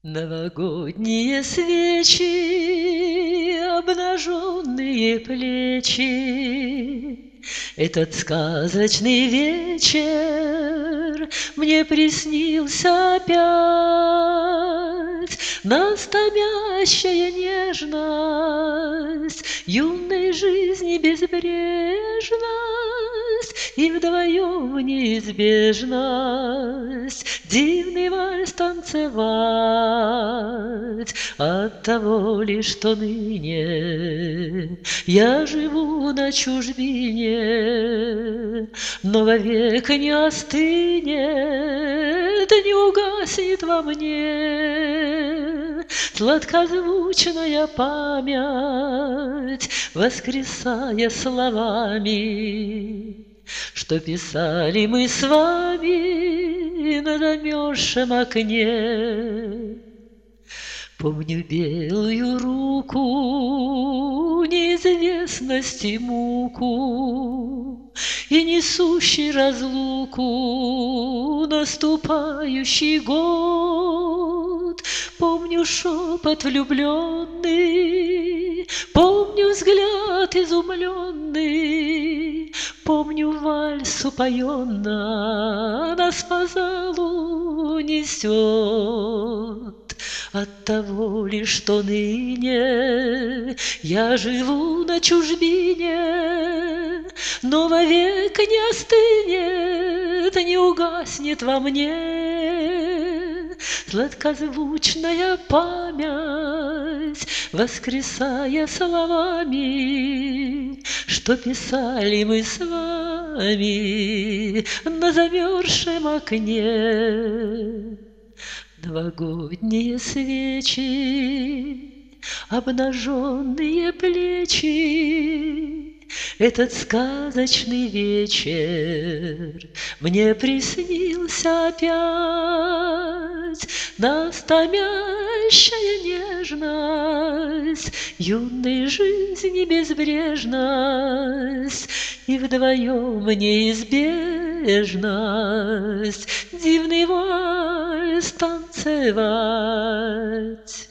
Новогодние свечи, обнаженные плечи. Этот сказочный вечер мне приснился опять. Нас томящая нежность юной жизни безбрежность, и вдвоем неизбежность дивный вальс танцевать. От того лишь, что ныне я живу на чужбине, но вовек не остынет, не угаснет во мне сладкозвучная память, воскресая словами, что писали мы с вами на замерзшем окне. Помню белую руку, неизвестность и муку, и несущий разлуку наступающий год. Помню шепот влюбленный, помню взгляд изумленный, помню вальс упоенно нас по залу несет. От того лишь, что ныне я живу на чужбине, но вовек не остынет, не угаснет во мне сладкозвучная память, воскресая словами, что писали мы с вами на замерзшем окне. Новогодние свечи, обнаженные плечи, этот сказочный вечер мне приснился опять. Нас томящая нежность юной жизни безбрежность, и вдвоем неизбежность дивный вальс танцевать.